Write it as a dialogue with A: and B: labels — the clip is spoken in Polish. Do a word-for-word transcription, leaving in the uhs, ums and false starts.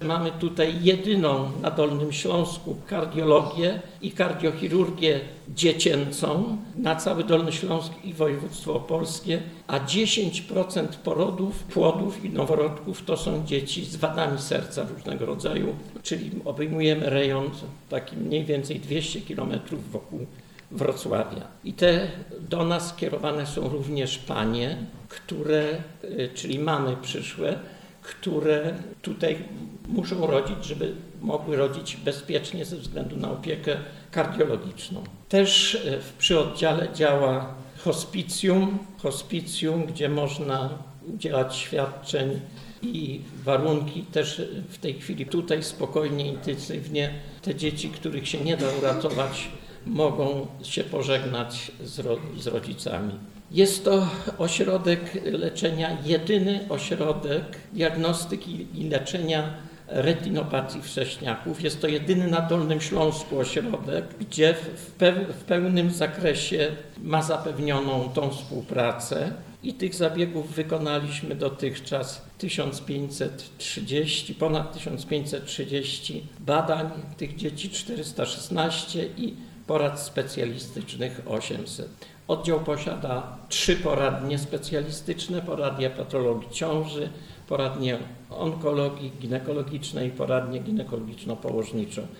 A: Mamy tutaj jedyną na Dolnym Śląsku kardiologię i kardiochirurgię dziecięcą na cały Dolny Śląsk i województwo opolskie, a dziesięć procent porodów, płodów i noworodków to są dzieci z wadami serca różnego rodzaju, czyli obejmujemy rejon taki mniej więcej dwieście kilometrów wokół Wrocławia. I te do nas kierowane są również panie, które, czyli mamy przyszłe, które tutaj muszą rodzić, żeby mogły rodzić bezpiecznie ze względu na opiekę kardiologiczną. Też przy oddziale działa hospicjum, hospicjum, gdzie można udzielać świadczeń i warunki też w tej chwili tutaj spokojnie, intensywnie te dzieci, których się nie da uratować, mogą się pożegnać z, ro- z rodzicami. Jest to ośrodek leczenia, jedyny ośrodek diagnostyki i leczenia retinopatii wcześniaków. Jest to jedyny na Dolnym Śląsku ośrodek, gdzie w, peł- w pełnym zakresie ma zapewnioną tą współpracę. I tych zabiegów wykonaliśmy dotychczas tysiąc pięćset trzydzieści, ponad tysiąc pięćset trzydzieści badań tych dzieci, czterysta szesnaście i porad specjalistycznych osiemset. Oddział posiada trzy poradnie specjalistyczne, poradnię patologii ciąży, poradnię onkologii ginekologicznej i poradnię ginekologiczno-położniczą.